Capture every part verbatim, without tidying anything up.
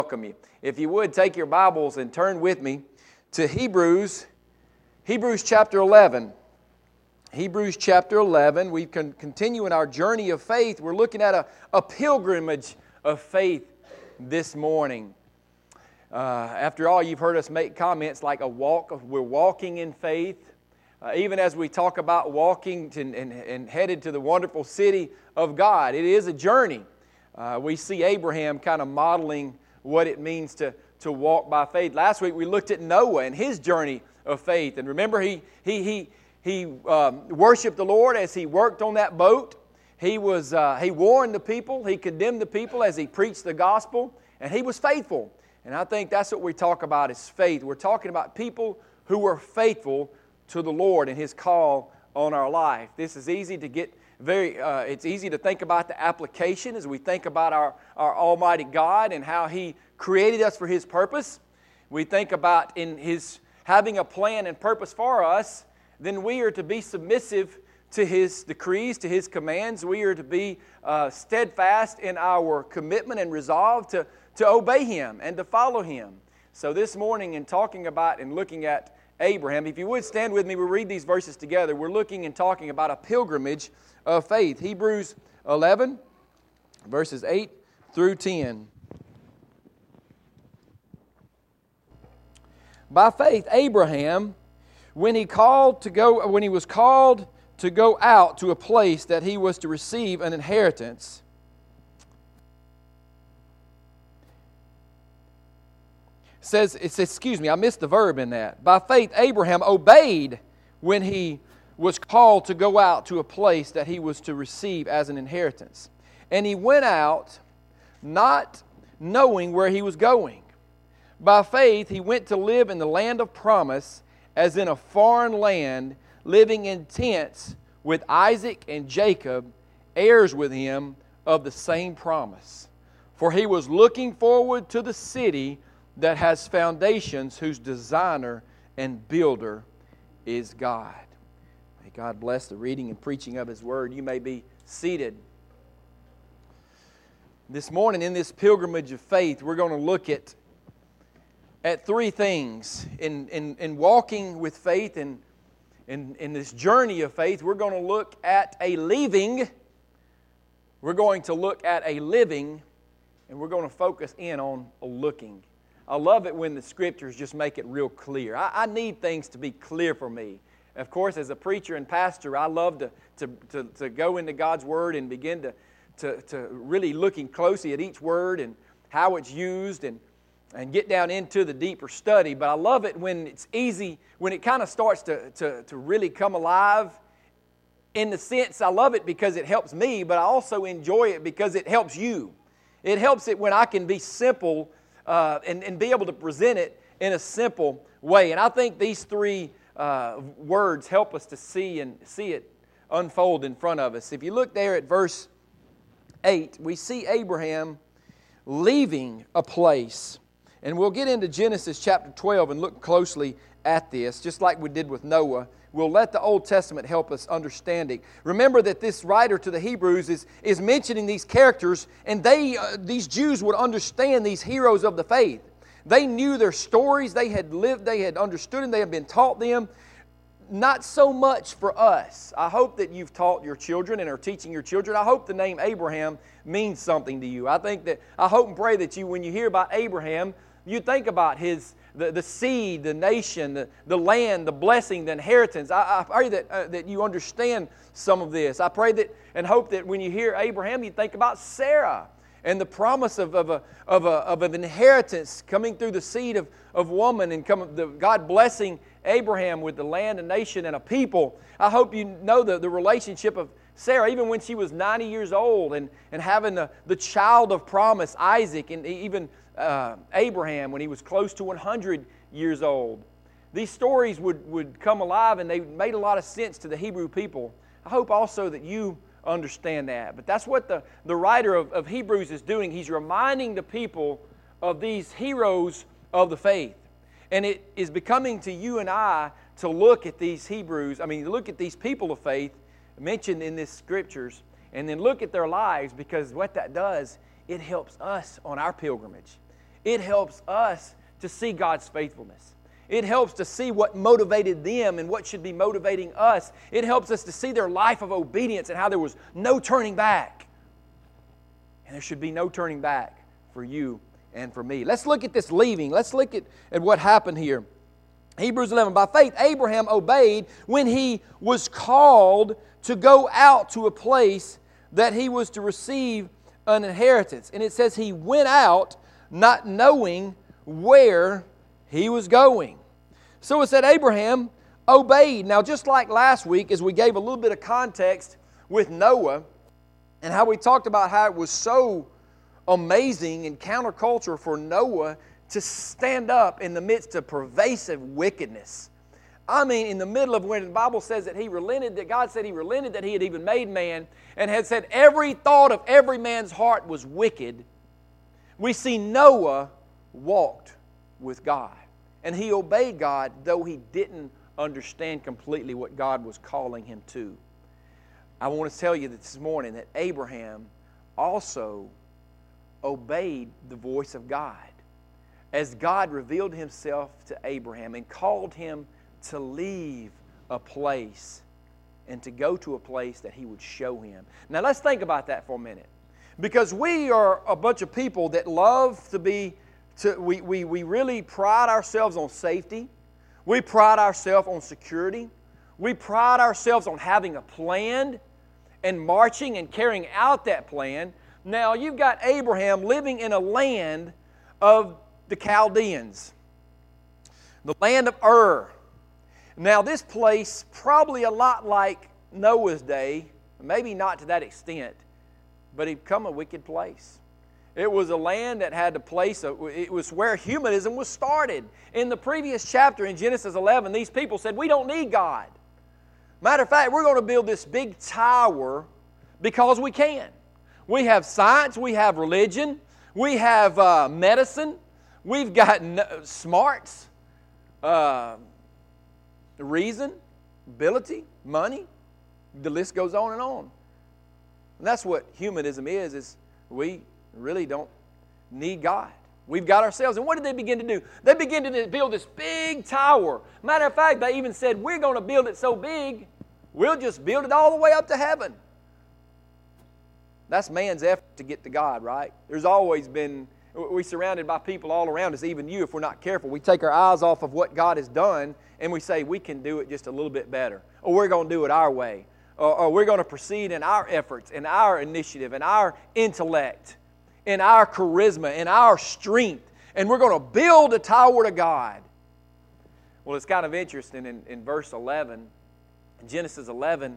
Welcome you. If you would, take your Bibles and turn with me to Hebrews, Hebrews chapter eleven. Hebrews chapter eleven, we can continue in our journey of faith. We're looking at a, a pilgrimage of faith this morning. Uh, after all, you've heard us make comments like a walk, of, we're walking in faith. Uh, even as we talk about walking to, and, and headed to the wonderful city of God, it is a journey. Uh, we see Abraham kind of modeling what it means to, to walk by faith. Last week we looked at Noah and his journey of faith. And remember, he he he he um, worshiped the Lord as he worked on that boat. He was uh, he warned the people. He condemned the people as he preached the gospel. And he was faithful. And I think that's what we talk about is faith. We're talking about people who were faithful to the Lord and His call on our life. This is easy to get very, uh, it's easy to think about the application as we think about our, our Almighty God and how He created us for His purpose. We think about in His having a plan and purpose for us, then we are to be submissive to His decrees, to His commands. We are to be uh, steadfast in our commitment and resolve to, to obey Him and to follow Him. So this morning in talking about and looking at Abraham, if you would stand with me, we'll read these verses together. We're looking and talking about a pilgrimage of faith. Hebrews eleven, verses eight through ten. By faith, Abraham, when he called to go, when he was called to go out to a place that he was to receive an inheritance, says it says, excuse me, I missed the verb in that. By faith, Abraham obeyed when he was called to go out to a place that he was to receive as an inheritance. And he went out not knowing where he was going. By faith, he went to live in the land of promise, as in a foreign land, living in tents with Isaac and Jacob, heirs with him of the same promise. For he was looking forward to the city that has foundations, whose designer and builder is God. May God bless the reading and preaching of His Word. You may be seated. This morning in this pilgrimage of faith, we're going to look at, at three things. In, in, in walking with faith and in, in this journey of faith, we're going to look at a leaving, we're going to look at a living, and we're going to focus in on a looking. I love it when the Scriptures just make it real clear. I, I need things to be clear for me. Of course, as a preacher and pastor, I love to, to, to, to go into God's Word and begin to, to, to really looking closely at each word and how it's used and, and get down into the deeper study. But I love it when it's easy, when it kind of starts to, to, to really come alive. In the sense, I love it because it helps me, but I also enjoy it because it helps you. It helps it when I can be simple Uh, and, and be able to present it in a simple way. And I think these three uh, words help us to see and see it unfold in front of us. If you look there at verse eight, we see Abraham leaving a place. And we'll get into Genesis chapter twelve and look closely at this, just like we did with Noah. We'll let the Old Testament help us understand it. Remember that this writer to the Hebrews is, is mentioning these characters, and they, uh, these Jews would understand these heroes of the faith. They knew their stories, they had lived, they had understood them, they had been taught them. Not so much for us. I hope that you've taught your children and are teaching your children. I hope the name Abraham means something to you. I think that, I hope and pray that you, when you hear about Abraham, you think about his The, the seed, the nation, the, the land, the blessing, the inheritance. I, I pray that, uh, that you understand some of this. I pray that and hope that when you hear Abraham, you think about Sarah and the promise of, of, a, of, a, of an inheritance coming through the seed of, of woman and come, the, God blessing Abraham with the land, a nation, and a people. I hope you know the, the relationship of Sarah, even when she was ninety years old and, and having the, the child of promise, Isaac, and even Uh, Abraham when he was close to one hundred years old. These stories would, would come alive and they made a lot of sense to the Hebrew people. I hope also that you understand that. But that's what the, the writer of, of Hebrews is doing. He's reminding the people of these heroes of the faith. And it is becoming to you and I to look at these Hebrews, I mean, look at these people of faith mentioned in these Scriptures and then look at their lives, because what that does, it helps us on our pilgrimage. it helps us to see God's faithfulness. It helps to see what motivated them and what should be motivating us. It helps us to see their life of obedience and how there was no turning back. And there should be no turning back for you and for me. Let's look at this leaving. Let's look at, at what happened here. Hebrews eleven, by faith Abraham obeyed when he was called to go out to a place that he was to receive an inheritance. And it says he went out not knowing where he was going. So it said Abraham obeyed. Now just like last week as we gave a little bit of context with Noah and how we talked about how it was so amazing and counterculture for Noah to stand up in the midst of pervasive wickedness. I mean, in the middle of when the Bible says that he relented, that God said he relented that he had even made man and had said every thought of every man's heart was wicked. We see Noah walked with God. And he obeyed God, though he didn't understand completely what God was calling him to. I want to tell you this morning that Abraham also obeyed the voice of God as God revealed himself to Abraham and called him to leave a place and to go to a place that he would show him. Now let's think about that for a minute. Because we are a bunch of people that love to be, to, we, we, we really pride ourselves on safety. We pride ourselves on security. We pride ourselves on having a plan and marching and carrying out that plan. Now you've got Abraham living in a land of the Chaldeans, the land of Ur. Now this place, probably a lot like Noah's day, maybe not to that extent, but it became a wicked place. It was a land that had a place, of, it was where humanism was started. In the previous chapter in Genesis eleven, these people said, we don't need God. Matter of fact, we're going to build this big tower because we can. We have science, we have religion, we have uh, medicine, we've got no, smarts, uh, reason, ability, money. The list goes on and on. And that's what humanism is, is we really don't need God. We've got ourselves. And what did they begin to do? They began to build this big tower. Matter of fact, they even said, we're going to build it so big, we'll just build it all the way up to heaven. That's man's effort to get to God, right? There's always been, we're surrounded by people all around us, even you, if we're not careful. We take our eyes off of what God has done and we say we can do it just a little bit better. Or we're going to do it our way. Or, or we're going to proceed in our efforts, in our initiative, in our intellect, in our charisma, in our strength. And we're going to build a tower to God. Well, it's kind of interesting in, in verse eleven, in Genesis eleven,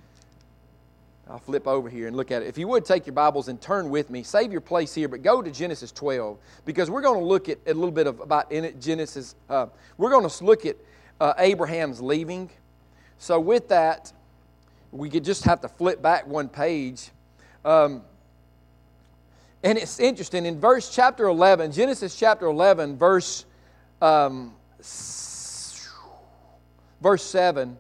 I'll flip over here and look at it. If you would take your Bibles and turn with me, save your place here, but go to Genesis twelve, because we're going to look at a little bit of about in it, Genesis. Uh, we're going to look at uh, Abraham's leaving. So with that, we could just have to flip back one page. Um, and it's interesting, in verse chapter eleven, Genesis chapter eleven, verse, um, verse seven,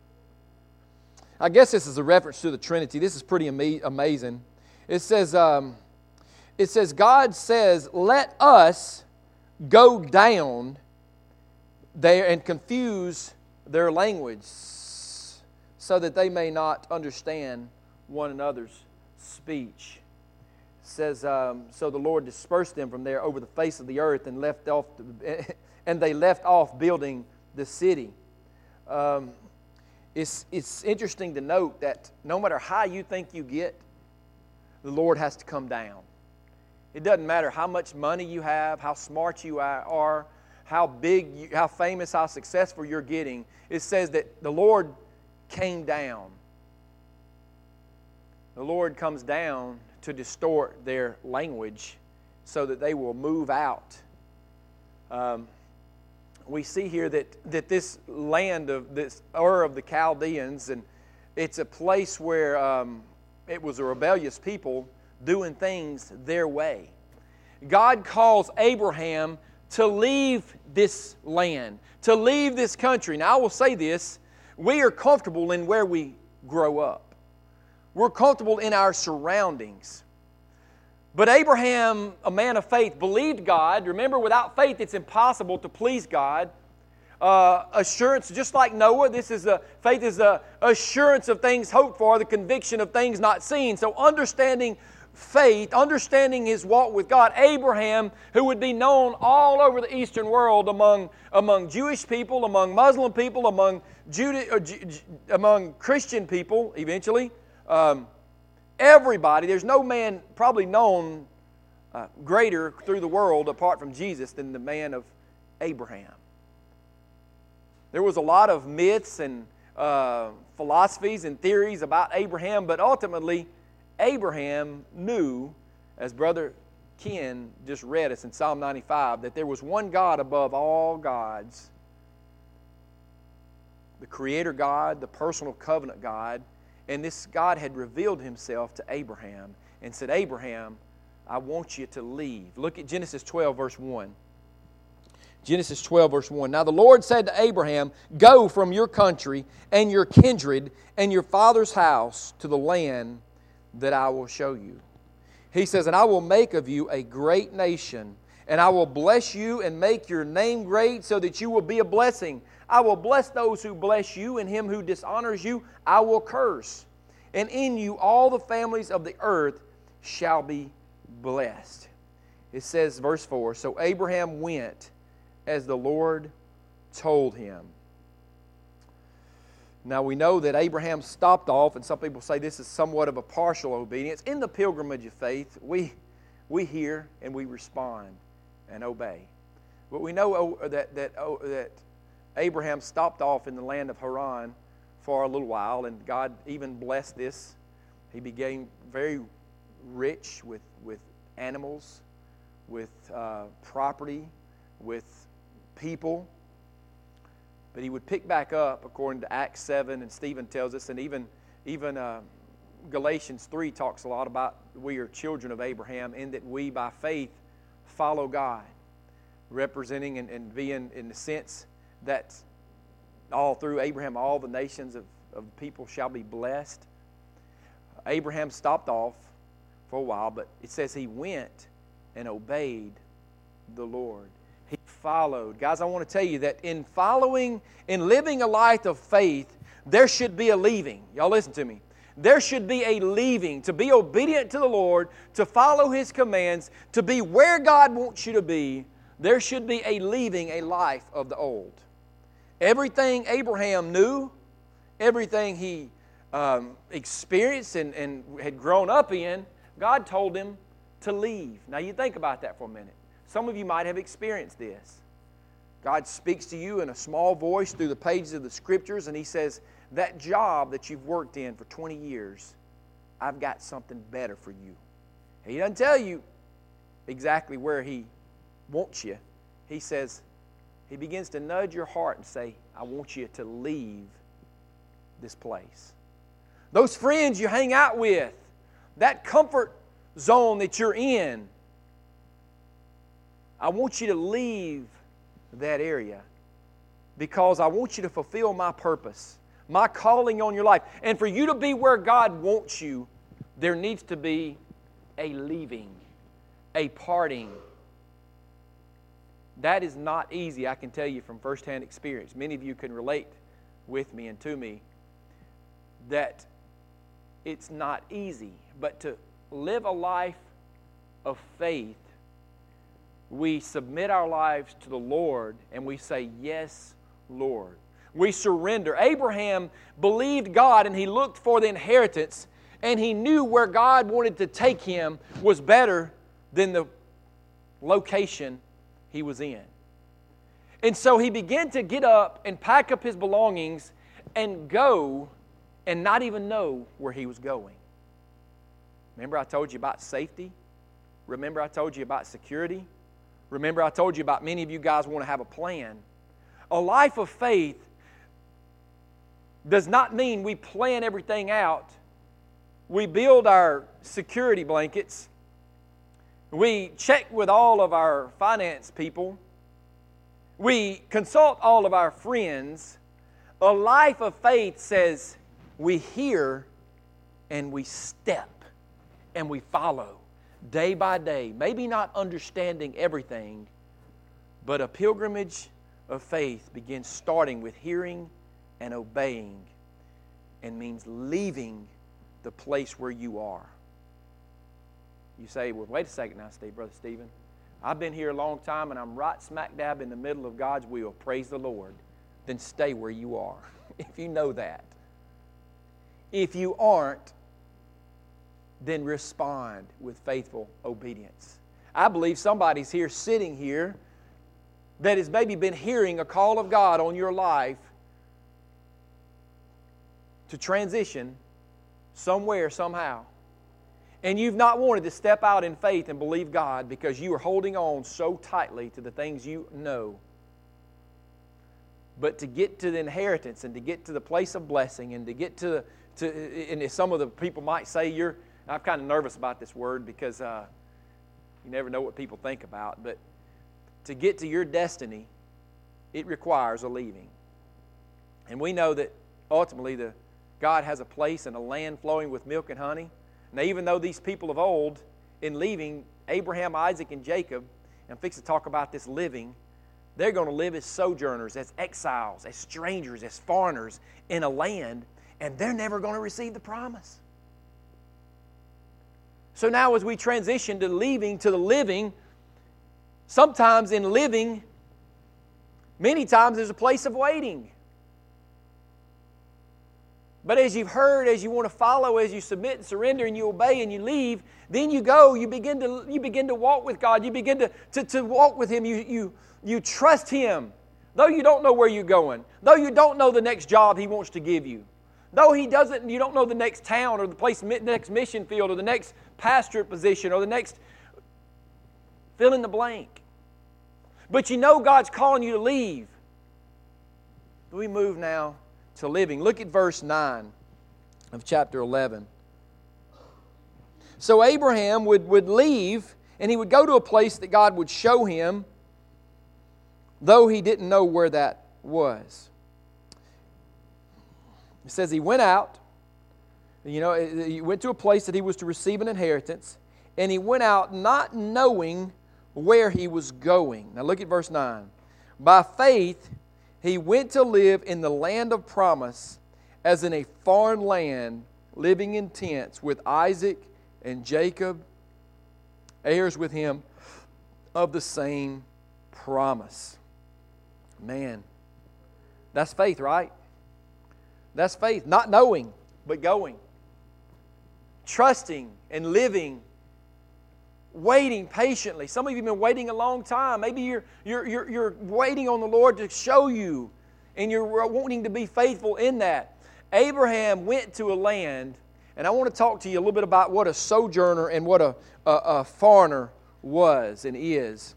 I guess this is a reference to the Trinity. This is pretty ama- amazing. It says, um, it says, God says, let us go down there and confuse their language so that they may not understand one another's speech. It says, um, so the Lord dispersed them from there over the face of the earth and left off, the, and they left off building the city. Um, It's, it's interesting to note that no matter how you think you get, the Lord has to come down. It doesn't matter how much money you have, how smart you are, how big, you, how famous, how successful you're getting. It says that the Lord came down. The Lord comes down to distort their language so that they will move out. Um, We see here that, that this land of this Ur of the Chaldeans, and it's a place where um, it was a rebellious people doing things their way. God calls Abraham to leave this land, to leave this country. Now I will say this, we are comfortable in where we grow up. We're comfortable in our surroundings. But Abraham, a man of faith, believed God. Remember, without faith, it's impossible to please God. Uh, assurance, just like Noah, this is a faith is a assurance of things hoped for, the conviction of things not seen. So understanding faith, understanding his walk with God, Abraham, who would be known all over the Eastern world among, among Jewish people, among Muslim people, among Juda, uh, J- J- among Christian people, eventually. Um, everybody, there's no man probably known uh, greater through the world apart from Jesus than the man of Abraham. There was a lot of myths and uh, philosophies and theories about Abraham, but ultimately, Abraham knew, as Brother Ken just read us in Psalm ninety-five, that there was one God above all gods, the Creator God, the personal covenant God, and this God had revealed Himself to Abraham and said, Abraham, I want you to leave. Look at Genesis twelve, verse one. Genesis twelve, verse one. Now the Lord said to Abraham, go from your country and your kindred and your father's house to the land that I will show you. He says, and I will make of you a great nation, and I will bless you and make your name great so that you will be a blessing. I will bless those who bless you, and him who dishonors you I will curse. And in you all the families of the earth shall be blessed. It says, verse four, so Abraham went as the Lord told him. Now we know that Abraham stopped off, and some people say this is somewhat of a partial obedience. In the pilgrimage of faith, we, we hear and we respond and obey. But we know that, that, that Abraham stopped off in the land of Haran for a little while, and God even blessed this. He became very rich with, with animals, with uh, property, with people. But he would pick back up according to Acts seven, and Stephen tells us, and even, even uh, Galatians three talks a lot about we are children of Abraham in that we by faith follow God, representing and, and being in the sense that all through Abraham all the nations of, of people shall be blessed. Abraham stopped off for a while, but it says he went and obeyed the Lord. He followed. Guys, I want to tell you that in following, in living a life of faith, there should be a leaving. Y'all listen to me. There should be a leaving, to be obedient to the Lord, to follow His commands, to be where God wants you to be. There should be a leaving a life of the old. Everything Abraham knew, everything he um, experienced and, and had grown up in, God told him to leave. Now you think about that for a minute. Some of you might have experienced this. God speaks to you in a small voice through the pages of the Scriptures, and He says, that job that you've worked in for twenty years, I've got something better for you. He doesn't tell you exactly where He wants you. He says, He begins to nudge your heart and say, I want you to leave this place. Those friends you hang out with, that comfort zone that you're in, I want you to leave that area because I want you to fulfill my purpose, my calling on your life. And for you to be where God wants you, there needs to be a leaving, a parting. That is not easy, I can tell you from firsthand experience. Many of you can relate with me and to me that it's not easy. But to live a life of faith, we submit our lives to the Lord and we say, yes, Lord. We surrender. Abraham believed God and he looked for the inheritance, and he knew where God wanted to take him was better than the location he was in. And so he began to get up and pack up his belongings and go and not even know where he was going. Remember I told you about safety? Remember I told you about security? Remember I told you about many of you guys want to have a plan. A life of faith does not mean we plan everything out. We build our security blankets. We check with all of our finance people. We consult all of our friends. A life of faith says we hear and we step and we follow. day by day, maybe not understanding everything, but a pilgrimage of faith begins starting with hearing and obeying, and means leaving the place where you are. You say, well, wait a second now, Steve, Brother Stephen. I've been here a long time and I'm right smack dab in the middle of God's will. Praise the Lord. Then stay where you are, if you know that. If you aren't, then respond with faithful obedience. I believe somebody's here sitting here that has maybe been hearing a call of God on your life to transition somewhere, somehow. And you've not wanted to step out in faith and believe God because you are holding on so tightly to the things you know. But to get to the inheritance and to get to the place of blessing and to get to, to and some of the people might say you're, I'm kind of nervous about this word because uh, you never know what people think about, but to get to your destiny, it requires a leaving. And we know that ultimately the God has a place and a land flowing with milk and honey. Now, even though these people of old, in leaving, Abraham, Isaac, and Jacob, and I'm fixing to talk about this living, they're going to live as sojourners, as exiles, as strangers, as foreigners in a land, and they're never going to receive the promise. So now as we transition to leaving to the living, sometimes in living, many times there's a place of waiting. But as you've heard, as you want to follow, as you submit and surrender and you obey and you leave, then you go, you begin to, you begin to walk with God. You begin to, to, to walk with Him. You, you, you trust Him. Though you don't know where you're going. Though you don't know the next job He wants to give you. Though He doesn't, you don't know the next town or the place, the next mission field or the next pastorate position or the next fill in the blank. But you know God's calling you to leave. We move now to living. Look at verse nine of chapter eleven. So Abraham would, would leave and he would go to a place that God would show him, though he didn't know where that was. It says he went out, you know, he went to a place that he was to receive an inheritance, and he went out not knowing where he was going. Now look at verse nine. By faith, he went to live in the land of promise as in a foreign land, living in tents with Isaac and Jacob, heirs with him of the same promise. Man, that's faith, right? That's faith. Not knowing, but going. Trusting and living. Waiting patiently. Some of you have been waiting a long time. Maybe you're, you're, you're, you're waiting on the Lord to show you, and you're wanting to be faithful in that. Abraham went to a land, and I want to talk to you a little bit about what a sojourner and what a, a, a foreigner was and is.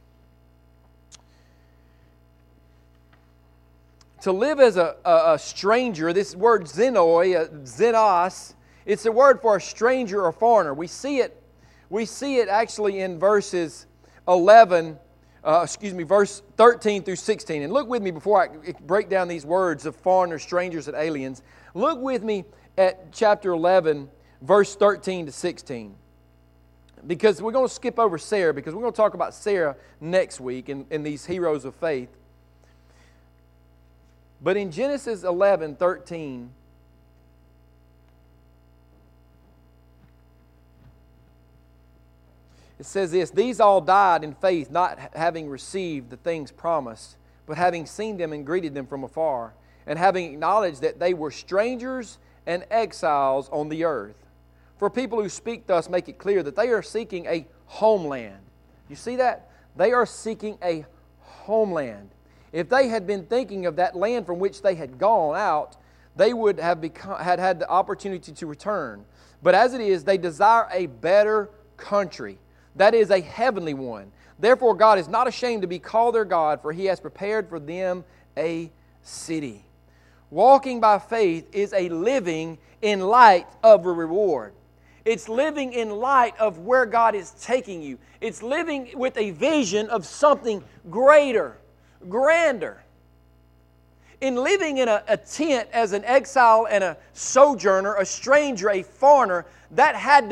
To live as a, a, a stranger, this word xenoi, uh, xenos, it's a word for a stranger or foreigner. We see it We see it actually in verses eleven, uh, excuse me, verse thirteen through sixteen. And look with me before I break down these words of foreigners, strangers, and aliens. Look with me at chapter eleven, verse thirteen to sixteen. Because we're going to skip over Sarah, because we're going to talk about Sarah next week in, in these heroes of faith. But in Genesis eleven, thirteen, it says this, these all died in faith, not having received the things promised, but having seen them and greeted them from afar, and having acknowledged that they were strangers and exiles on the earth. For people who speak thus make it clear that they are seeking a homeland. You see that? They are seeking a homeland. If they had been thinking of that land from which they had gone out, they would have become, had had the opportunity to return. But as it is, they desire a better country. That is a heavenly one. Therefore, God is not ashamed to be called their God, for He has prepared for them a city. Walking by faith is a living in light of a reward. It's living in light of where God is taking you. It's living with a vision of something greater, grander. In living in a, a tent as an exile and a sojourner, a stranger, a foreigner, that had to be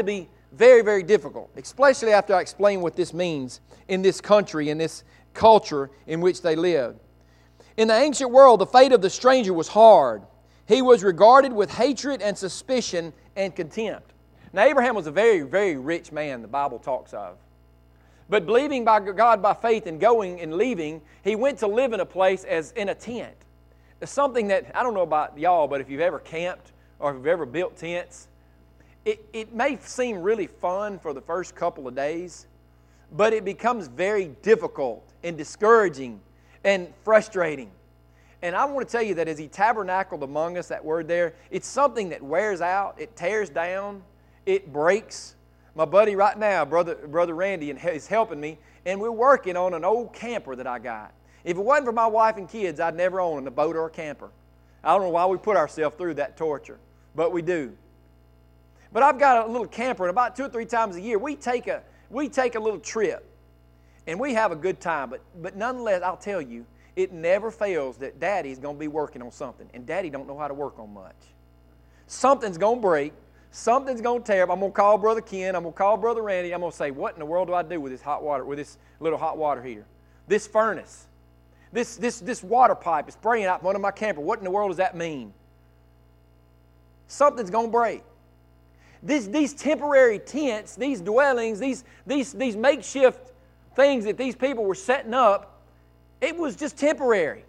very, very difficult, especially after I explain what this means in this country, in this culture in which they lived. In the ancient world, the fate of the stranger was hard. He was regarded with hatred and suspicion and contempt. Now, Abraham was a very, very rich man, the Bible talks of. But believing by God by faith and going and leaving, he went to live in a place as in a tent. It's something that, I don't know about y'all, but if you've ever camped or if you've ever built tents, it, it may seem really fun for the first couple of days, but it becomes very difficult and discouraging and frustrating. And I want to tell you that as He tabernacled among us, that word there, it's something that wears out, it tears down, it breaks. My buddy right now, Brother, Brother Randy, is helping me, and we're working on an old camper that I got. If it wasn't for my wife and kids, I'd never own a boat or a camper. I don't know why we put ourselves through that torture, but we do. But I've got a little camper, and about two or three times a year, we take a, we take a little trip, and we have a good time. But, but nonetheless, I'll tell you, it never fails that Daddy's going to be working on something, and Daddy don't know how to work on much. Something's going to break. Something's going to tear up. I'm going to call Brother Ken. I'm going to call Brother Randy. I'm going to say, what in the world do I do with this hot water, with this little hot water heater? This furnace. This, this, this water pipe is spraying out one of my camper. What in the world does that mean? Something's going to break. This, these temporary tents, these dwellings, these, these, these makeshift things that these people were setting up, it was just temporary.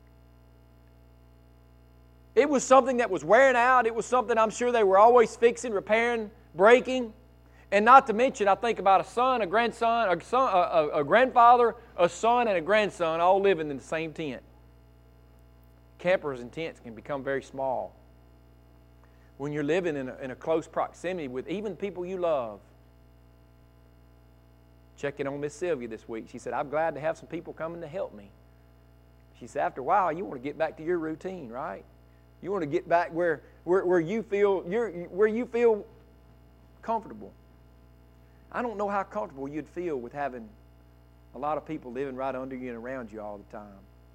It was something that was wearing out. It was something I'm sure they were always fixing, repairing, breaking. And not to mention, I think about a son, a grandson, a, son, a, a grandfather, a son, and a grandson all living in the same tent. Campers and tents can become very small. When you're living in a, in a close proximity with even people you love. Checking on Miss Sylvia this week. She said, I'm glad to have some people coming to help me. She said, after a while, you want to get back to your routine, right? You want to get back where, where, where you feel you're, where you feel comfortable. I don't know how comfortable you'd feel with having a lot of people living right under you and around you all the time.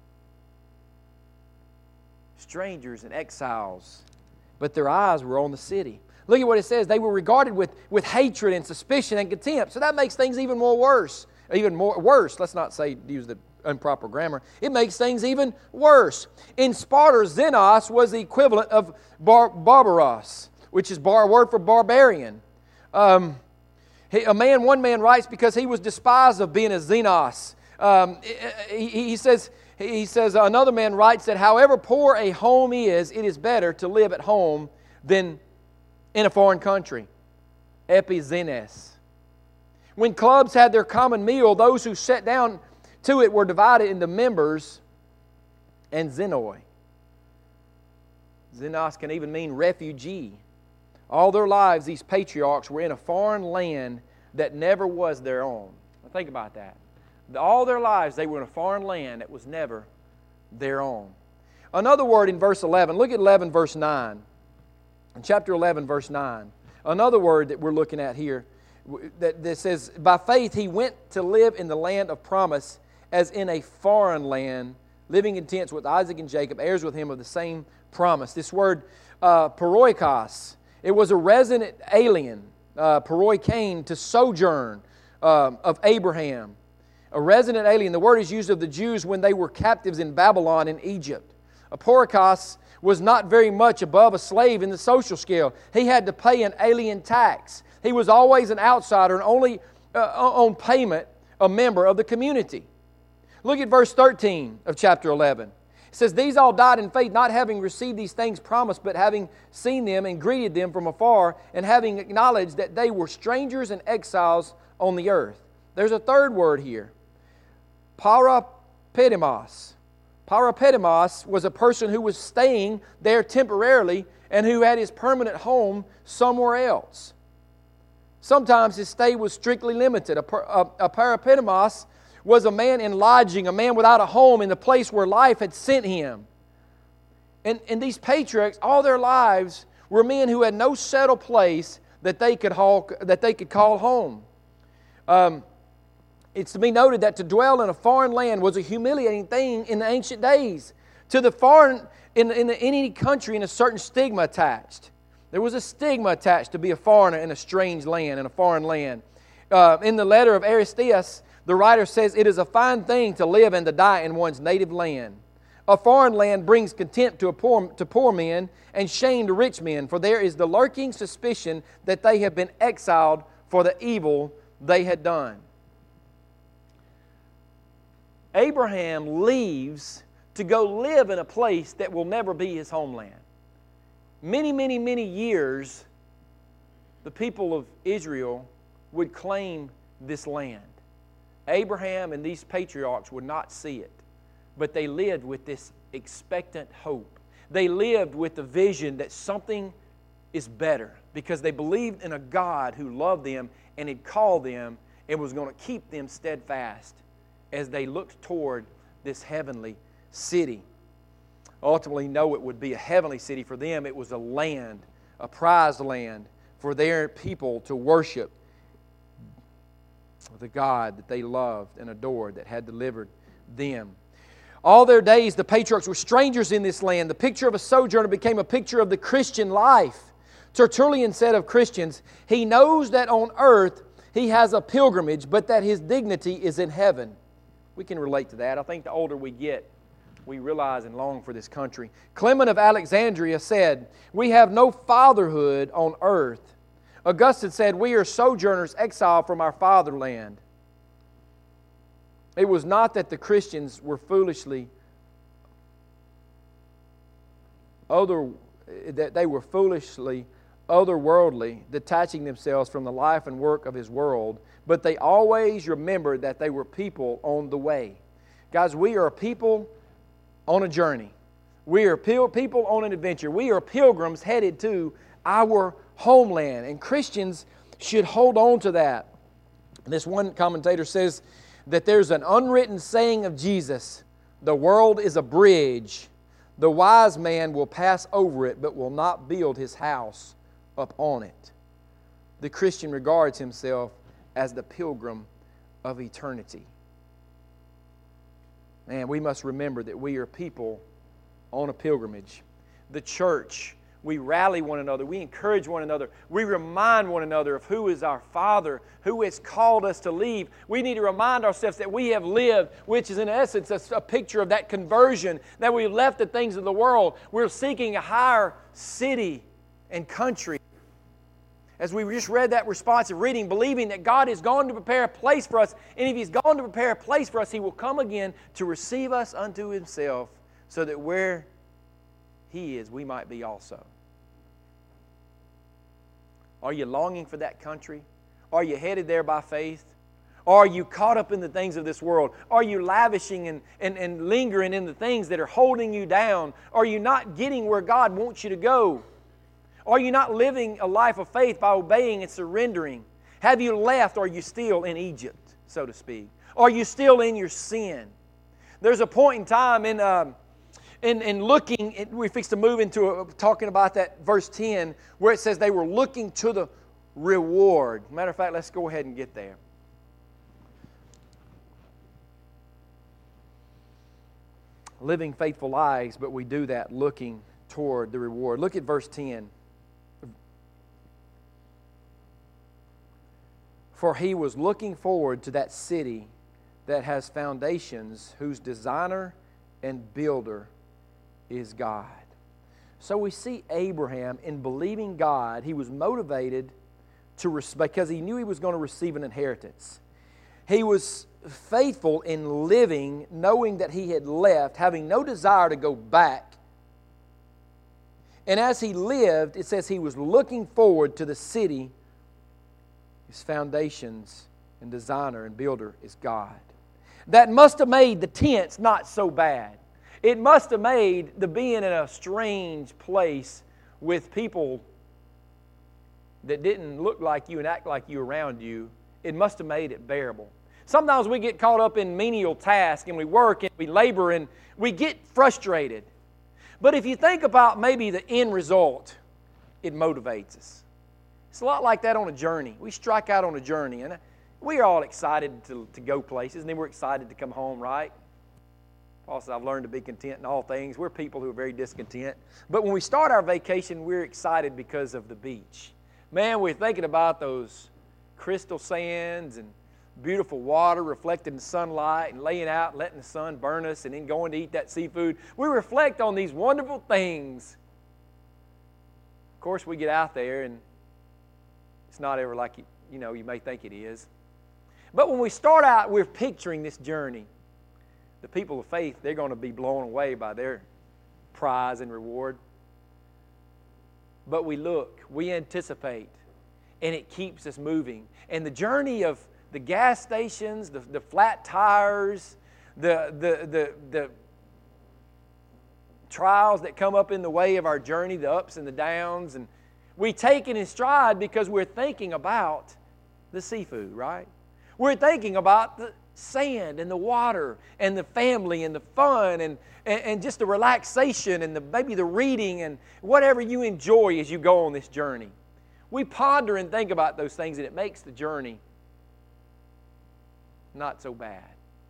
Strangers and exiles, but their eyes were on the city. Look at what it says. They were regarded with, with hatred and suspicion and contempt. So that makes things even more worse. Even more worse. Let's not say use the improper grammar. It makes things even worse. In Sparta, Xenos was the equivalent of bar, barbaros, which is bar, a word for barbarian. Um, he, a man, one man writes, because he was despised of being a Xenos. Um, he, he says, he says another man writes that however poor a home is, it is better to live at home than in a foreign country. Epizenes. When clubs had their common meal, those who sat down to it were divided into members and xenoi. Xenos can even mean refugee. All their lives, these patriarchs were in a foreign land that never was their own. Now think about that. All their lives, they were in a foreign land that was never their own. Another word in verse eleven. Look at eleven, verse nine. In chapter eleven, verse nine. Another word that we're looking at here that, that says, by faith he went to live in the land of promise as in a foreign land, living in tents with Isaac and Jacob, heirs with him of the same promise. This word, uh, paroikos, it was a resident alien. Uh, paroi came to sojourn um, of Abraham. A resident alien. The word is used of the Jews when they were captives in Babylon and Egypt. A paroikos was not very much above a slave in the social scale. He had to pay an alien tax. He was always an outsider and only uh, on payment a member of the community. Look at verse thirteen of chapter eleven. It says, these all died in faith, not having received these things promised, but having seen them and greeted them from afar, and having acknowledged that they were strangers and exiles on the earth. There's a third word here. Parapedimos. Parapedimos was a person who was staying there temporarily and who had his permanent home somewhere else. Sometimes his stay was strictly limited. A, a, a parapedimos was a man in lodging, a man without a home in the place where life had sent him. And, and these patriarchs, all their lives, were men who had no settled place that they could, haul, that they could call home. Um, it's to be noted that to dwell in a foreign land was a humiliating thing in the ancient days. To the foreign, in, in, the, in any country, in a certain stigma attached. There was a stigma attached to be a foreigner in a strange land, in a foreign land. Uh, in the letter of Aristeas, the writer says, "It is a fine thing to live and to die in one's native land. A foreign land brings contempt to, a poor, to poor men and shame to rich men, for there is the lurking suspicion that they have been exiled for the evil they had done." Abraham leaves to go live in a place that will never be his homeland. Many, many, many years, the people of Israel would claim this land. Abraham and these patriarchs would not see it, but they lived with this expectant hope. They lived with the vision that something is better because they believed in a God who loved them and had called them and was going to keep them steadfast as they looked toward this heavenly city. Ultimately, no, it would be a heavenly city for them. It was a land, a prized land for their people to worship the God that they loved and adored, that had delivered them. All their days, the patriarchs were strangers in this land. The picture of a sojourner became a picture of the Christian life. Tertullian said of Christians, "He knows that on earth he has a pilgrimage, but that his dignity is in heaven." We can relate to that. I think the older we get, we realize and long for this country. Clement of Alexandria said, "We have no fatherhood on earth." Augustine said, "We are sojourners exiled from our fatherland." It was not that the Christians were foolishly other, that they were foolishly otherworldly, detaching themselves from the life and work of His world, but they always remembered that they were people on the way. Guys, we are a people on a journey. We are people on an adventure. We are pilgrims headed to our homeland, and Christians should hold on to that. This one commentator says that there's an unwritten saying of Jesus, "The world is a bridge. The wise man will pass over it, but will not build his house upon it." The Christian regards himself as the pilgrim of eternity. Man, we must remember that we are people on a pilgrimage. The church, we rally one another, we encourage one another, we remind one another of who is our Father, who has called us to leave. We need to remind ourselves that we have lived, which is in essence a, a picture of that conversion, that we've left the things of the world. We're seeking a higher city and country. As we just read that responsive reading, believing that God is going to prepare a place for us, and if He's going to prepare a place for us, He will come again to receive us unto Himself, so that where He is, we might be also. Are you longing for that country? Are you headed there by faith? Are you caught up in the things of this world? Are you lavishing and, and, and lingering in the things that are holding you down? Are you not getting where God wants you to go? Are you not living a life of faith by obeying and surrendering? Have you left, or are you still in Egypt, so to speak? Are you still in your sin? There's a point in time in... Um, In, in looking, we fixed to move into a, talking about that verse ten, where it says they were looking to the reward. Matter of fact, let's go ahead and get there. Living faithful lives, but we do that looking toward the reward. Look at verse ten. For he was looking forward to that city that has foundations, whose designer and builder is God. So we see Abraham, in believing God, he was motivated to because he knew he was going to receive an inheritance. He was faithful in living, knowing that he had left, having no desire to go back. And as he lived, it says he was looking forward to the city. His foundations and designer and builder is God. That must have made the tents not so bad. It must have made the being in a strange place with people that didn't look like you and act like you around you, it must have made it bearable. Sometimes we get caught up in menial tasks and we work and we labor and we get frustrated. But if you think about maybe the end result, it motivates us. It's a lot like that on a journey. We strike out on a journey and we're all excited to, to go places, and then we're excited to come home, right? Paul says, I've learned to be content in all things. We're people who are very discontent. But when we start our vacation, we're excited because of the beach. Man, we're thinking about those crystal sands and beautiful water reflected in sunlight and laying out and letting the sun burn us and then going to eat that seafood. We reflect on these wonderful things. Of course, we get out there and it's not ever like you, you know, you may think it is. But when we start out, we're picturing this journey. The people of faith, they're going to be blown away by their prize and reward. But we look, we anticipate, and it keeps us moving. And the journey of the gas stations, the, the flat tires, the, the, the, the trials that come up in the way of our journey, the ups and the downs, and we take it in stride because we're thinking about the seafood, right? We're thinking about the sand and the water and the family and the fun and, and, and just the relaxation and the, maybe the reading and whatever you enjoy as you go on this journey. We ponder and think about those things, and it makes the journey not so bad.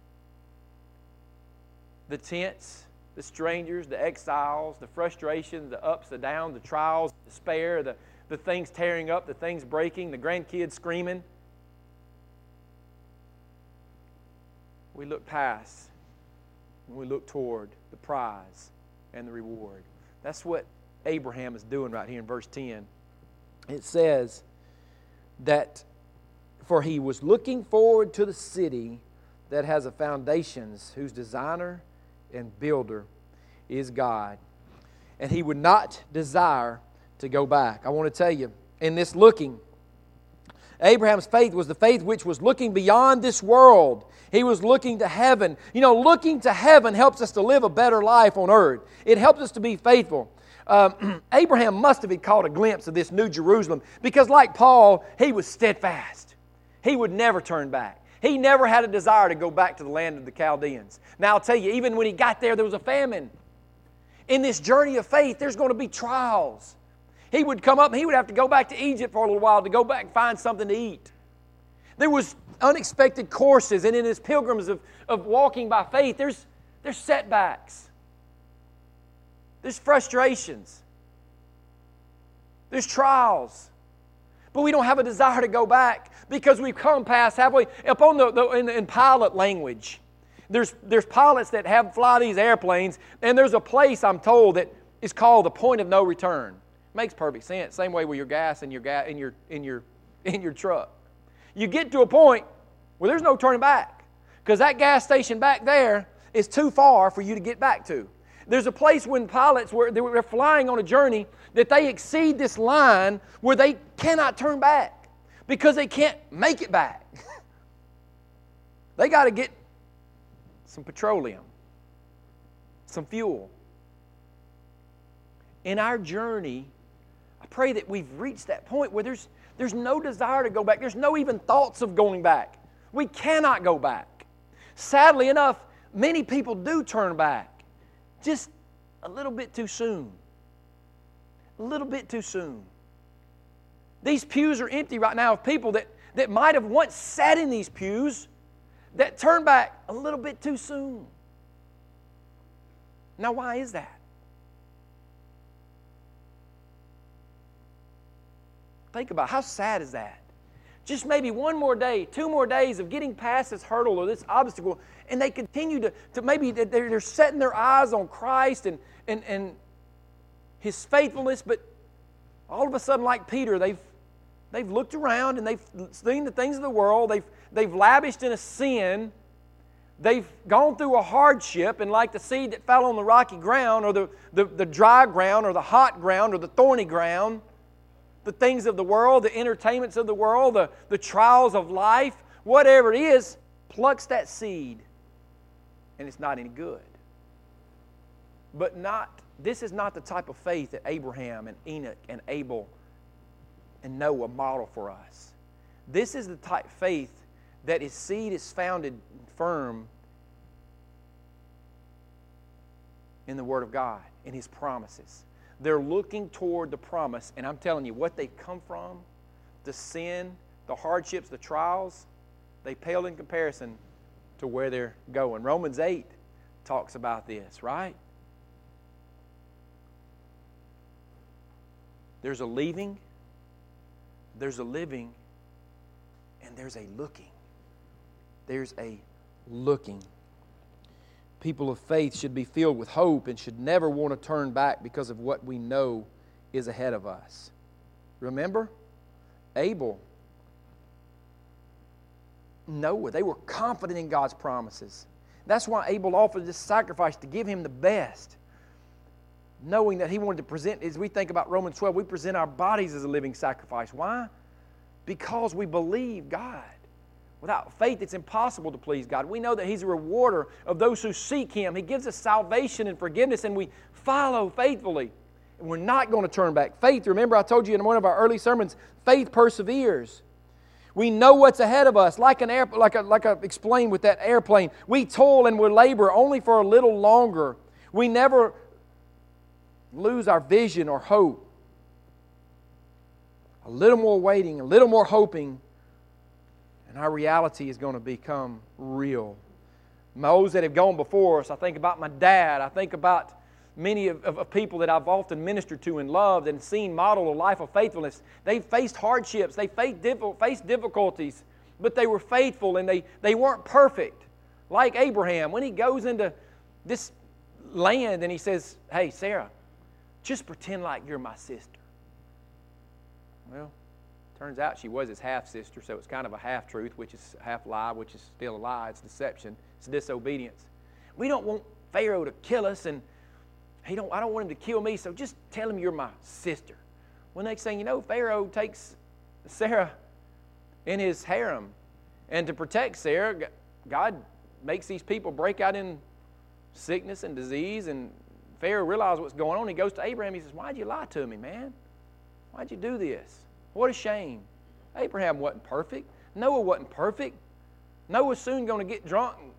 The tents, the strangers, the exiles, the frustrations, the ups, the downs, the trials, the despair, the, the things tearing up, the things breaking, the grandkids screaming. We look past and we look toward the prize and the reward. That's what Abraham is doing right here in verse ten. It says that, for he was looking forward to the city that has a foundations, whose designer and builder is God. And he would not desire to go back. I want to tell you, in this looking, Abraham's faith was the faith which was looking beyond this world. He was looking to heaven. You know, looking to heaven helps us to live a better life on earth. It helps us to be faithful. Um, Abraham must have caught a glimpse of this New Jerusalem because, like Paul, he was steadfast. He would never turn back. He never had a desire to go back to the land of the Chaldeans. Now, I'll tell you, even when he got there, there was a famine. In this journey of faith, there's going to be trials. He would come up and he would have to go back to Egypt for a little while to go back and find something to eat. There was unexpected courses, and in his pilgrims of, of walking by faith, there's, there's setbacks. There's frustrations. There's trials. But we don't have a desire to go back because we've come past halfway. Upon the, the in, in pilot language, there's, there's pilots that have fly these airplanes, and there's a place, I'm told, that is called the point of no return. Makes perfect sense. Same way with your gas in your gas in your in your in your truck. You get to a point where there's no turning back because that gas station back there is too far for you to get back to. There's a place when pilots were they were flying on a journey that they exceed this line where they cannot turn back because they can't make it back. They got to get some petroleum, some fuel. In our journey, I pray that we've reached that point where there's, there's no desire to go back. There's no even thoughts of going back. We cannot go back. Sadly enough, many people do turn back just a little bit too soon. A little bit too soon. These pews are empty right now of people that, that might have once sat in these pews that turn back a little bit too soon. Now, why is that? Think about it. How sad is that? Just maybe one more day, two more days of getting past this hurdle or this obstacle, and they continue to, to maybe they're, they're setting their eyes on Christ and, and, and His faithfulness, but all of a sudden, like Peter, they've, they've looked around and they've seen the things of the world, they've, they've lavished in a sin, they've gone through a hardship, and like the seed that fell on the rocky ground or the, the, the dry ground or the hot ground or the thorny ground, the things of the world, the entertainments of the world, the, the trials of life, whatever it is, plucks that seed, and it's not any good. But not, this is not the type of faith that Abraham and Enoch and Abel and Noah model for us. This is the type of faith that his seed is founded firm in the Word of God, in His promises. They're looking toward the promise, and I'm telling you, what they've come from, the sin, the hardships, the trials, they pale in comparison to where they're going. Romans eight talks about this, right? There's a leaving, there's a living, and there's a looking. There's a looking. People of faith should be filled with hope and should never want to turn back because of what we know is ahead of us. Remember? Abel, Noah, they were confident in God's promises. That's why Abel offered this sacrifice to give him the best, knowing that he wanted to present, as we think about Romans twelve, we present our bodies as a living sacrifice. Why? Because we believe God. Without faith, it's impossible to please God. We know that He's a rewarder of those who seek Him. He gives us salvation and forgiveness, and we follow faithfully. And we're not going to turn back. Faith, remember I told you in one of our early sermons, faith perseveres. We know what's ahead of us, like an air, like I, like I explained with that airplane. We toil and we labor only for a little longer. We never lose our vision or hope. A little more waiting, a little more hoping, and our reality is going to become real. Those that have gone before us, I think about my dad, I think about many of, of, of people that I've often ministered to and loved and seen model a life of faithfulness. They faced hardships, they faced, diffi- faced difficulties, but they were faithful and they, they weren't perfect. Like Abraham, when he goes into this land and he says, hey, Sarah, just pretend like you're my sister. Well, turns out she was his half-sister, so it's kind of a half-truth, which is half-lie, which is still a lie. It's deception. It's disobedience. We don't want Pharaoh to kill us, and he don't, I don't want him to kill me, so just tell him you're my sister. Well, next thing you know, Pharaoh takes Sarah in his harem. And to protect Sarah, God makes these people break out in sickness and disease, and Pharaoh realizes what's going on. He goes to Abraham. He says, why'd you lie to me, man? Why'd you do this? What a shame. Abraham wasn't perfect. Noah wasn't perfect. Noah's soon going to get drunk and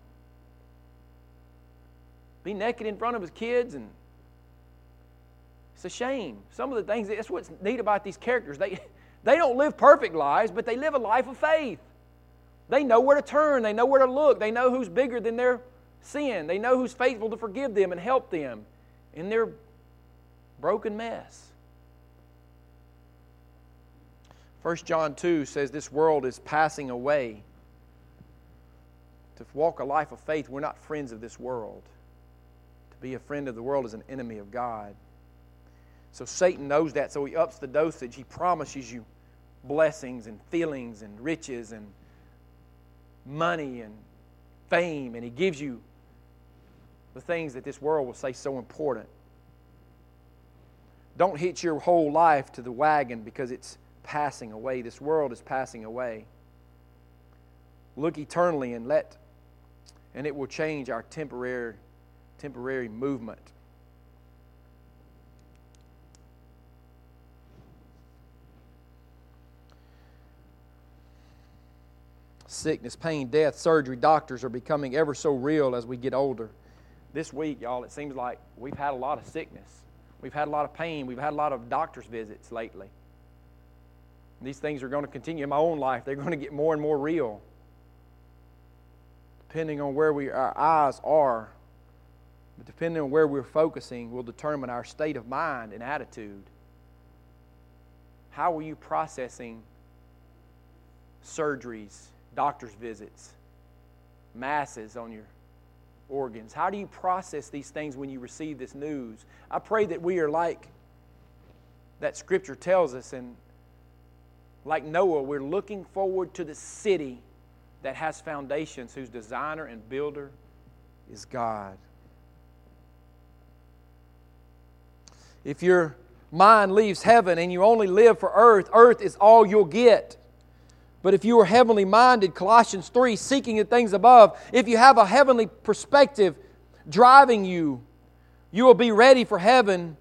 be naked in front of his kids, and it's a shame. Some of the things, that's what's neat about these characters. They, they don't live perfect lives, but they live a life of faith. They know where to turn. They know where to look. They know who's bigger than their sin. They know who's faithful to forgive them and help them in their broken mess. First John two says this world is passing away. To walk a life of faith, we're not friends of this world. To be a friend of the world is an enemy of God. So Satan knows that, so he ups the dosage. He promises you blessings and feelings and riches and money and fame, and he gives you the things that this world will say so important. Don't hitch your whole life to the wagon because it's passing away. This world is passing away. Look eternally and let, and it will change our temporary, temporary movement. Sickness, pain, death, surgery, doctors are becoming ever so real as we get older. This week, y'all, it seems like we've had a lot of sickness. We've had a lot of pain. We've had a lot of doctor's visits lately. These things are going to continue in my own life. They're going to get more and more real. Depending on where we, our eyes are, but depending on where we're focusing will determine our state of mind and attitude. How are you processing surgeries, doctor's visits, masses on your organs? How do you process these things when you receive this news? I pray that we are like that Scripture tells us, and like Noah, we're looking forward to the city that has foundations, whose designer and builder is God. If your mind leaves heaven and you only live for earth, earth is all you'll get. But if you are heavenly minded, Colossians three, seeking the things above, if you have a heavenly perspective driving you, you will be ready for heaven,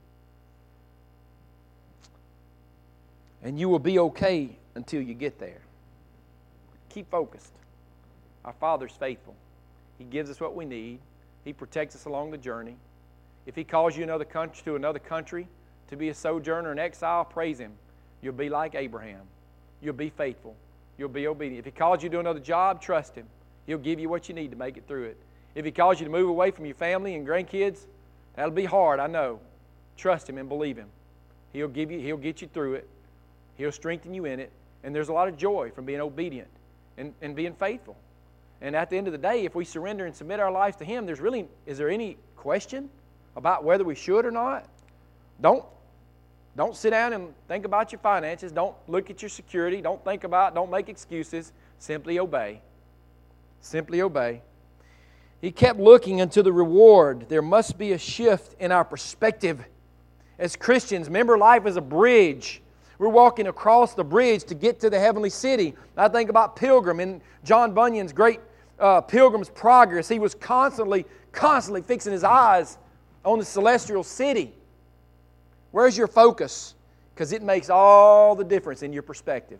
and you will be okay until you get there. Keep focused. Our Father's faithful. He gives us what we need. He protects us along the journey. If He calls you another country, to another country to be a sojourner and exile, praise Him. You'll be like Abraham. You'll be faithful. You'll be obedient. If He calls you to another job, trust Him. He'll give you what you need to make it through it. If He calls you to move away from your family and grandkids, that'll be hard, I know. Trust Him and believe Him. He'll give you, He'll get you through it. He'll strengthen you in it. And there's a lot of joy from being obedient and, and being faithful. And at the end of the day, if we surrender and submit our lives to Him, there's really, is there any question about whether we should or not? Don't, don't sit down and think about your finances. Don't look at your security. Don't think about, don't make excuses. Simply obey. Simply obey. He kept looking into the reward. There must be a shift in our perspective. As Christians, remember, life is a bridge. We're walking across the bridge to get to the heavenly city. I think about Pilgrim in John Bunyan's great uh, Pilgrim's Progress. He was constantly, constantly fixing his eyes on the celestial city. Where's your focus? Because it makes all the difference in your perspective.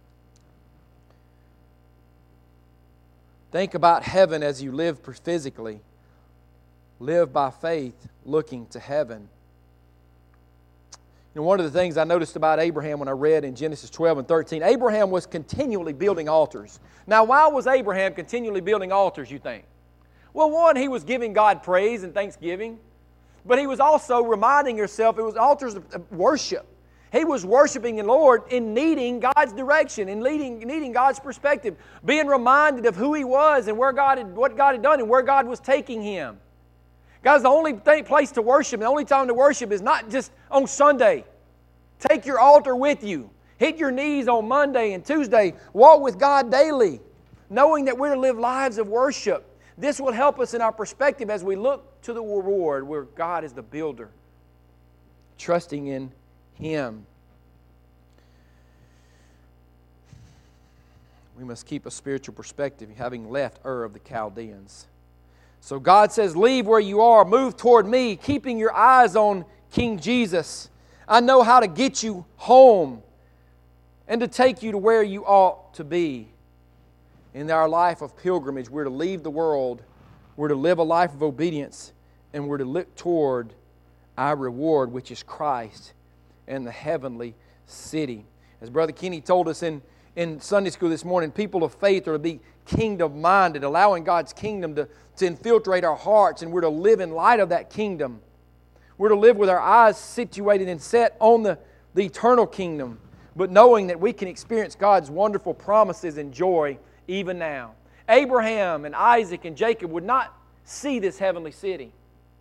Think about heaven as you live physically. Live by faith, looking to heaven. You know, one of the things I noticed about Abraham when I read in Genesis twelve and thirteen, Abraham was continually building altars. Now, why was Abraham continually building altars, you think? Well, one, he was giving God praise and thanksgiving, but he was also reminding himself it was altars of worship. He was worshiping the Lord in needing God's direction, in needing, needing God's perspective, being reminded of who He was and where God had, what God had done and where God was taking him. Guys, the only thing, place to worship, the only time to worship is not just on Sunday. Take your altar with you. Hit your knees on Monday and Tuesday. Walk with God daily, knowing that we're to live lives of worship. This will help us in our perspective as we look to the reward where God is the builder, trusting in Him. We must keep a spiritual perspective, having left Ur of the Chaldeans. So God says, leave where you are, move toward me, keeping your eyes on King Jesus. I know how to get you home and to take you to where you ought to be. In our life of pilgrimage, we're to leave the world, we're to live a life of obedience, and we're to look toward our reward, which is Christ and the heavenly city. As Brother Kenny told us in, in Sunday school this morning, people of faith are to be kingdom-minded, allowing God's kingdom to, to infiltrate our hearts, and we're to live in light of that kingdom. We're to live with our eyes situated and set on the, the eternal kingdom, but knowing that we can experience God's wonderful promises and joy even now. Abraham and Isaac and Jacob would not see this heavenly city,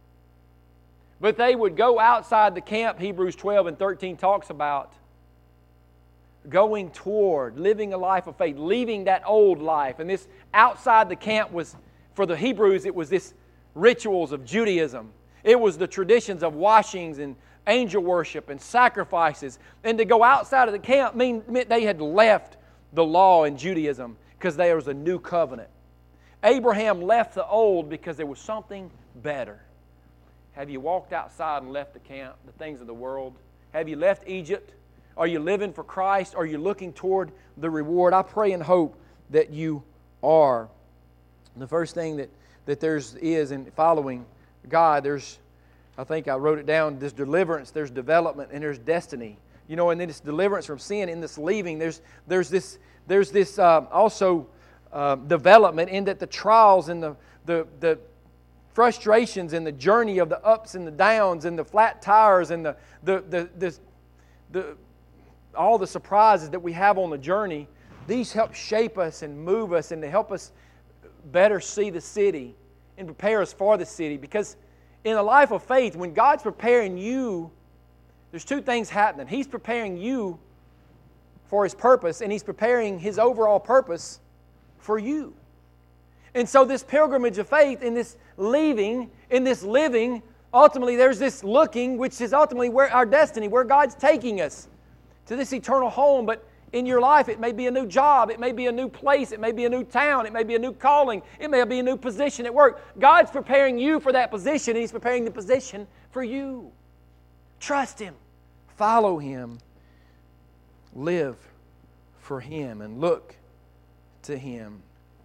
but they would go outside the camp. Hebrews twelve and thirteen talks about going toward, living a life of faith, leaving that old life. And this outside the camp was, for the Hebrews, it was this rituals of Judaism. It was the traditions of washings and angel worship and sacrifices. And to go outside of the camp mean, meant they had left the law in Judaism because there was a new covenant. Abraham left the old because there was something better. Have you walked outside and left the camp, the things of the world? Have you left Egypt? Are you living for Christ? Are you looking toward the reward? I pray and hope that you are. The first thing that, that there's is in following God, there's, I think I wrote it down, there's deliverance, there's development, and there's destiny. You know, and then it's deliverance from sin. In this leaving, there's, there's this, there's this uh, also uh, development in that the trials and the, the, the frustrations and the journey of the ups and the downs and the flat tires and the, the, the, the, the all the surprises that we have on the journey, these help shape us and move us and to help us better see the city and prepare us for the city. Because in a life of faith, when God's preparing you, there's two things happening. He's preparing you for His purpose, and He's preparing His overall purpose for you. And so this pilgrimage of faith, in this leaving, in this living, ultimately there's this looking, which is ultimately where our destiny, where God's taking us to this eternal home. But in your life, it may be a new job, it may be a new place, it may be a new town, it may be a new calling, it may be a new position at work. God's preparing you for that position, and He's preparing the position for you. Trust Him, follow Him, live for Him, and look to Him.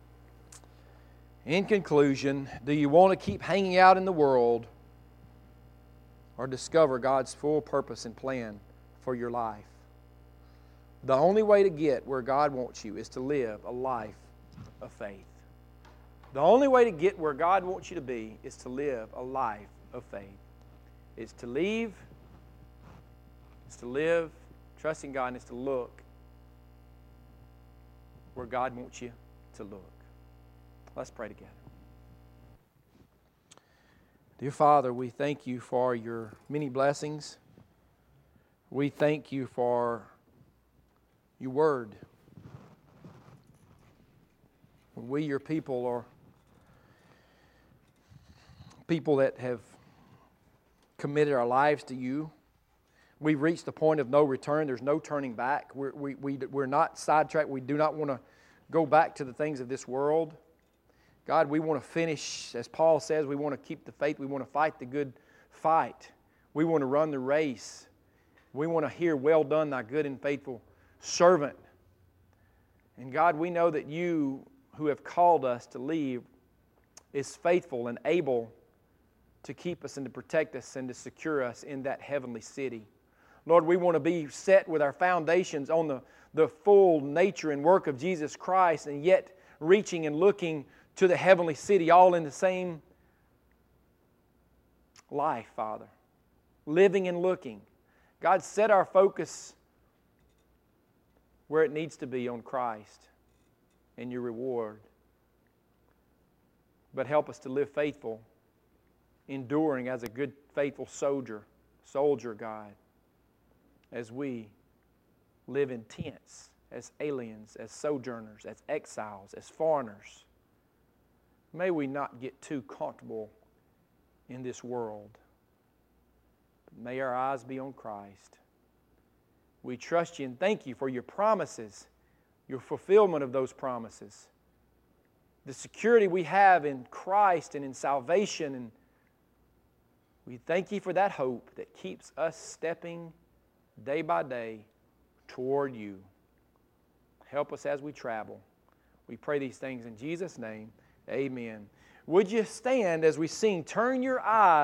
In conclusion, do you want to keep hanging out in the world or discover God's full purpose and plan for your life? The only way to get where God wants you is to live a life of faith. The only way to get where God wants you to be is to live a life of faith. It's to leave, it's to live, trusting God, and it's to look where God wants you to look. Let's pray together. Dear Father, we thank you for your many blessings. We thank you for your word. When we, your people, are people that have committed our lives to you, we've reached the point of no return. There's no turning back. We're, we, we, we're not sidetracked. We do not want to go back to the things of this world. God, we want to finish, as Paul says, we want to keep the faith. We want to fight the good fight. We want to run the race. We want to hear, well done, thy good and faithful servant. And God, we know that you who have called us to leave is faithful and able to keep us and to protect us and to secure us in that heavenly city. Lord, we want to be set with our foundations on the, the full nature and work of Jesus Christ, and yet reaching and looking to the heavenly city, all in the same life, Father. Living and looking. God, set our focus where it needs to be, on Christ and your reward. But help us to live faithful, enduring as a good, faithful soldier, soldier, God, as we live in tents, as aliens, as sojourners, as exiles, as foreigners. May we not get too comfortable in this world. But may our eyes be on Christ. We trust you and thank you for your promises, your fulfillment of those promises, the security we have in Christ and in salvation. And we thank you for that hope that keeps us stepping day by day toward you. Help us as we travel. We pray these things in Jesus' name. Amen. Would you stand as we sing, Turn Your Eyes